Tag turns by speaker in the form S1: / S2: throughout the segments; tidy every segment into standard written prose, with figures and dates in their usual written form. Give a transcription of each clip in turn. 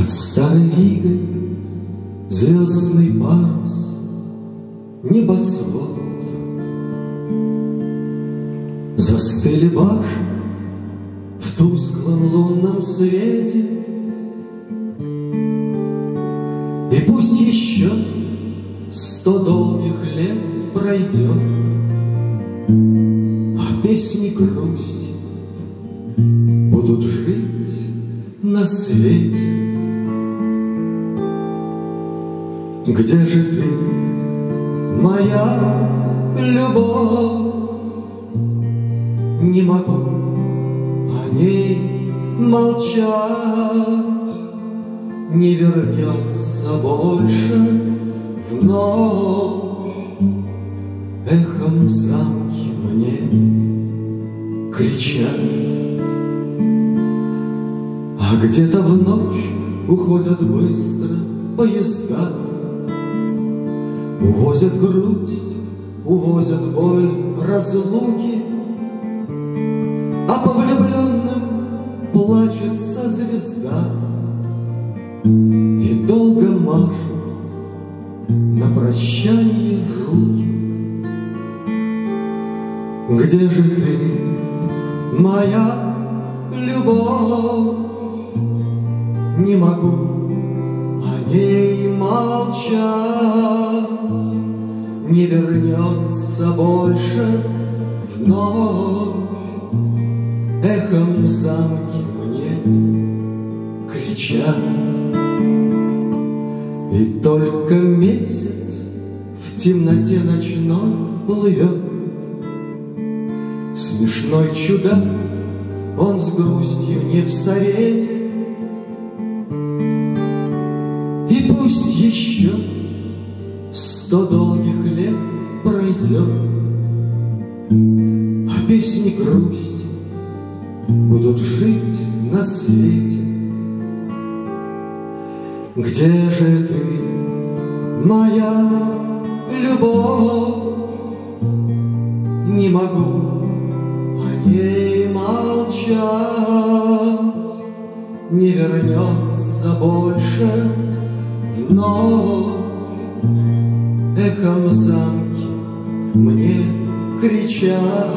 S1: Над старой Ригой звездный парус, небосвод. Застыли башни в тусклом лунном свете, и пусть еще 100 долгих лет пройдет, а песни грусти будут жить на свете. Где же ты, моя любовь? Не могу о ней молчать, не вернется больше вновь. Эхом замки мне кричат, а где-то в ночь уходят быстро поезда, увозят грусть, увозят боль разлуки, а по влюбленным плачется звезда, и долго машут на прощанье руки. Где же ты, моя любовь? Не могу о ней молчать, не вернется больше вновь. Эхом замки мне кричат, и только месяц в темноте ночной плывет. Смешной чудак, он с грустью не в совете, и пусть еще 100 долгих лет пройдет, а песни грусти будут жить на свете. Где же ты, моя любовь? Не могу о ней молчать, не вернется больше вновь. Эхом замки мне кричат.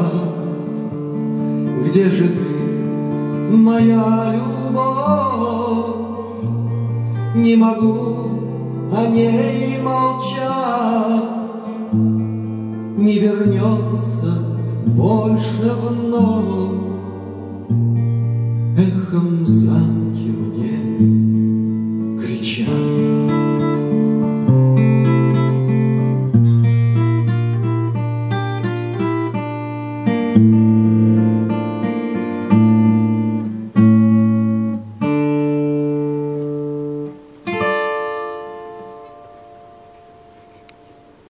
S1: Где же ты, моя любовь? Не могу о ней молчать, не вернется больше вновь. Эхом замки мне кричат.